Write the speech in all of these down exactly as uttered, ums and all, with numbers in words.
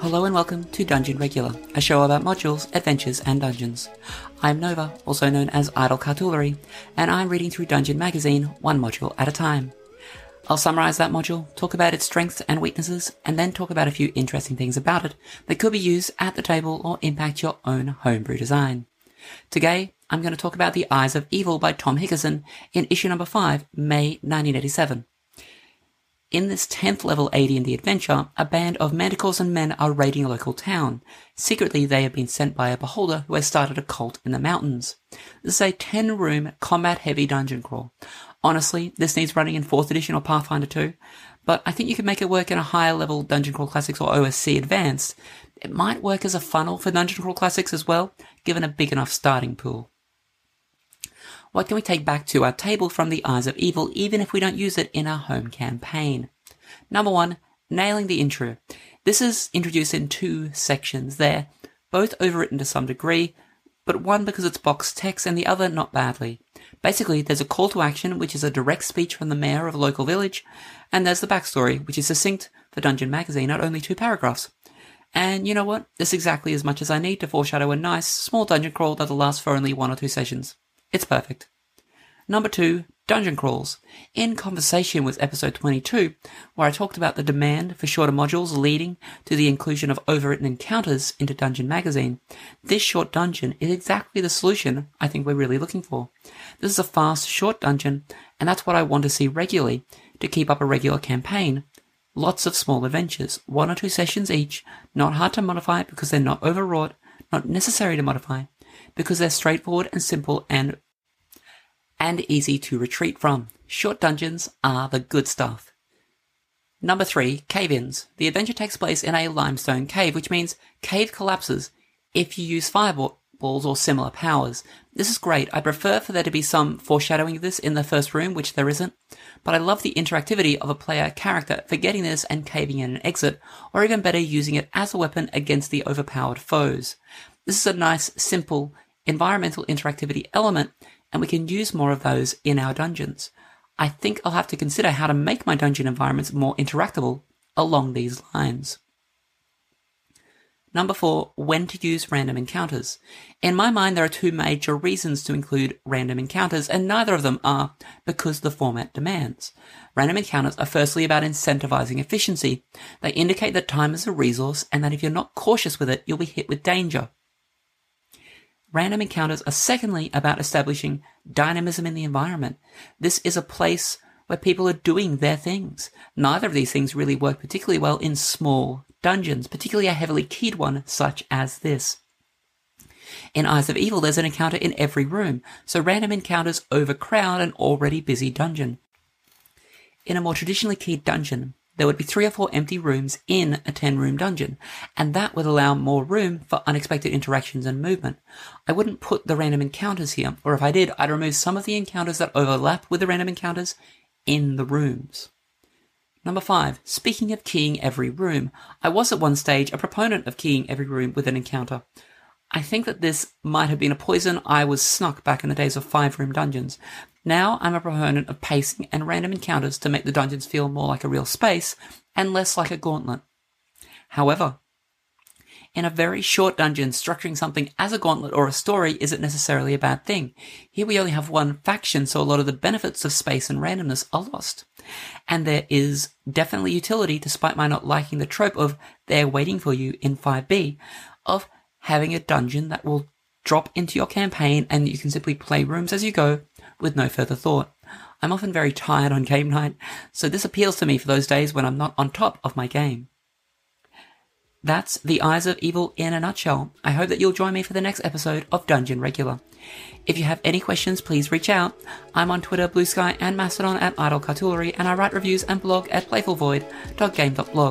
Hello and welcome to Dungeon Regular, a show about modules, adventures, and dungeons. I'm Nova, also known as Idle Cartulary, and I'm reading through Dungeon Magazine one module at a time. I'll summarize that module, talk about its strengths and weaknesses, and then talk about a few interesting things about it that could be used at the table or impact your own homebrew design. Today, I'm going to talk about The Eyes of Evil by Tom Higginson in issue number five, May nineteen eighty-seven. In this tenth level A D and D adventure, a band of manticores and men are raiding a local town. Secretly, they have been sent by a beholder who has started a cult in the mountains. This is a ten-room, combat-heavy dungeon crawl. Honestly, this needs running in fourth edition or Pathfinder two, but I think you can make it work in a higher-level Dungeon Crawl Classics or O S C Advanced. It might work as a funnel for Dungeon Crawl Classics as well, given a big enough starting pool. What can we take back to our table from The Eyes of Evil, even if we don't use it in our home campaign? Number one, nailing the intro. This is introduced in two sections there, both overwritten to some degree, but one because it's box text and the other not badly. Basically, there's a call to action, which is a direct speech from the mayor of a local village, and there's the backstory, which is succinct for Dungeon Magazine at only two paragraphs. And you know what? This is exactly as much as I need to foreshadow a nice, small dungeon crawl that'll last for only one or two sessions. It's perfect. Number two, dungeon crawls. In conversation with episode twenty-two, where I talked about the demand for shorter modules leading to the inclusion of overwritten encounters into Dungeon Magazine, this short dungeon is exactly the solution I think we're really looking for. This is a fast, short dungeon, and that's what I want to see regularly to keep up a regular campaign. Lots of small adventures, one or two sessions each, not hard to modify because they're not overwrought, not necessary to modify, because they're straightforward and simple and and easy to retreat from. Short dungeons are the good stuff. Number three, cave-ins. The adventure takes place in a limestone cave, which means cave collapses if you use fireballs or similar powers. This is great. I prefer for there to be some foreshadowing of this in the first room, which there isn't, but I love the interactivity of a player character for getting this and caving in an exit, or even better, using it as a weapon against the overpowered foes. This is a nice, simple, environmental interactivity element, and we can use more of those in our dungeons. I think I'll have to consider how to make my dungeon environments more interactable along these lines. Number four, when to use random encounters. In my mind, there are two major reasons to include random encounters, and neither of them are because the format demands. Random encounters are firstly about incentivizing efficiency. They indicate that time is a resource, and that if you're not cautious with it, you'll be hit with danger. Random encounters are secondly about establishing dynamism in the environment. This is a place where people are doing their things. Neither of these things really work particularly well in small dungeons, particularly a heavily keyed one such as this. In Eyes of Evil, there's an encounter in every room, so random encounters overcrowd an already busy dungeon. In a more traditionally keyed dungeon, there would be three or four empty rooms in a ten-room dungeon, and that would allow more room for unexpected interactions and movement. I wouldn't put the random encounters here, or if I did, I'd remove some of the encounters that overlap with the random encounters in the rooms. Number five, speaking of keying every room, I was at one stage a proponent of keying every room with an encounter. I think that this might have been a poison I was snuck back in the days of five-room dungeons. Now I'm a proponent of pacing and random encounters to make the dungeons feel more like a real space and less like a gauntlet. However, in a very short dungeon, structuring something as a gauntlet or a story isn't necessarily a bad thing. Here we only have one faction, so a lot of the benefits of space and randomness are lost. And there is definitely utility, despite my not liking the trope of they're waiting for you in five B, of having a dungeon that will drop into your campaign and you can simply play rooms as you go with no further thought. I'm often very tired on game night, so this appeals to me for those days when I'm not on top of my game. That's The Eyes of Evil in a nutshell. I hope that you'll join me for the next episode of Dungeon Regular. If you have any questions, please reach out. I'm on Twitter, Blue Sky, and Mastodon at Idle Cartulary, and I write reviews and blog at playfulvoid dot game dot blog.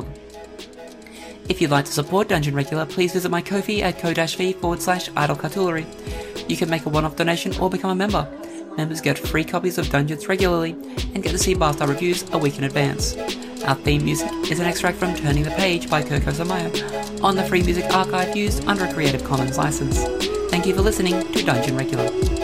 If you'd like to support Dungeon Regular, please visit my Ko-fi at ko-fi forward slash Idle Cartulary. You can make a one-off donation or become a member. Members get free copies of Dungeons regularly and get to see Bastard reviews a week in advance. Our theme music is an extract from Turning the Page by Kirko Samayo on the Free Music Archive used under a Creative Commons license. Thank you for listening to Dungeon Regular.